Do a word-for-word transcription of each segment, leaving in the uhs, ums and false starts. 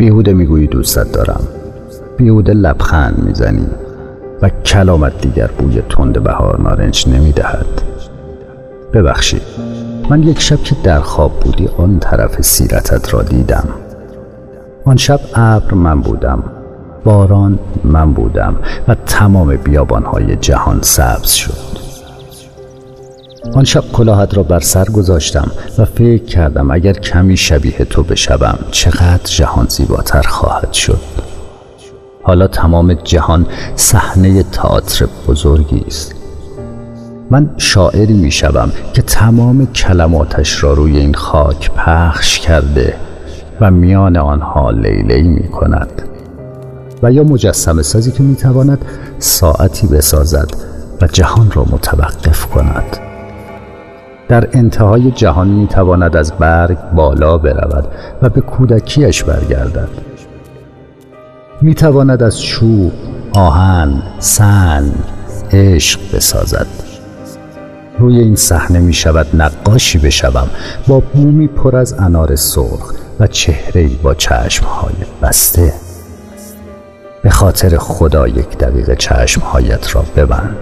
بیهوده میگویی دوستت دارم، بیهوده لبخند میزنی و کلامت دیگر بوی تند بهار نارنج نمیدهد. ببخشید، من یک شب که در خواب بودی آن طرف سیرتت را دیدم. آن شب ابر من بودم، باران من بودم و تمام بیابانهای جهان سبز شد. آن شب کلاهت را بر سر گذاشتم و فکر کردم اگر کمی شبیه تو بشوم چقدر جهان زیباتر خواهد شد. حالا تمام جهان صحنه تئاتر بزرگی است. من شاعری می شوم که تمام کلماتش را روی این خاک پخش کرده و میان آنها لیلی می کند. و یا مجسمه سازی که می تواند ساعتی بسازد و جهان را متوقف کند. در انتهای جهان می تواند از برگ بالا برود و به کودکیش برگردد. می تواند از چوب، آهن، سنگ، عشق بسازد. روی این صحنه می شود نقاشی بشوم با بومی پر از انار سرخ و چهره‌ای با چشمهای بسته. به خاطر خدا یک دقیقه چشمهایت را ببند.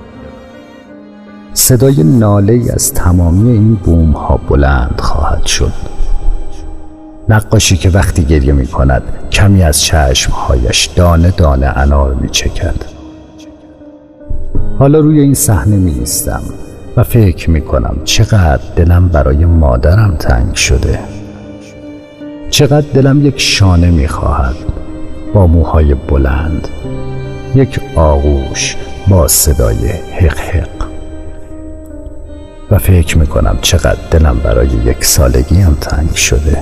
صدای ناله‌ای از تمامی این بوم ها بلند خواهد شد. نقاشی که وقتی گریه می کند کمی از چشمهایش دانه دانه انار می چکد. حالا روی این صحنه می ایستم و فکر می کنم چقدر دلم برای مادرم تنگ شده. چقدر دلم یک شانه می خواهد با موهای بلند، یک آغوش با صدای حق حق. و فکر می کنم چقدر دلم برای یک سالگیم تنگ شده.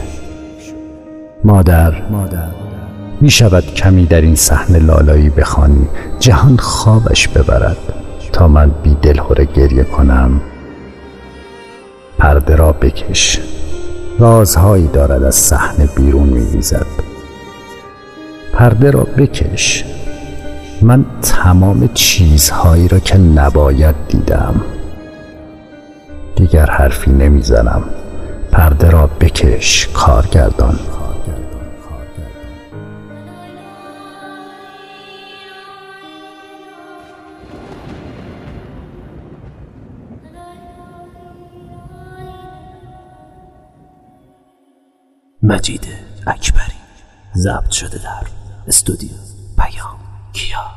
مادر, مادر می شود کمی در این صحنه لالایی بخوانی جهان خوابش ببرد تا من بی دلهره گریه کنم. پرده را بکش، رازهایی دارد از صحنه بیرون می ریزد. پرده را بکش، من تمام چیزهایی را که نباید دیدم. دیگر حرفی نمی زنم. پرده را بکش کارگردان. مجید اکبری، ضبط شده در استودیو پیام کیا.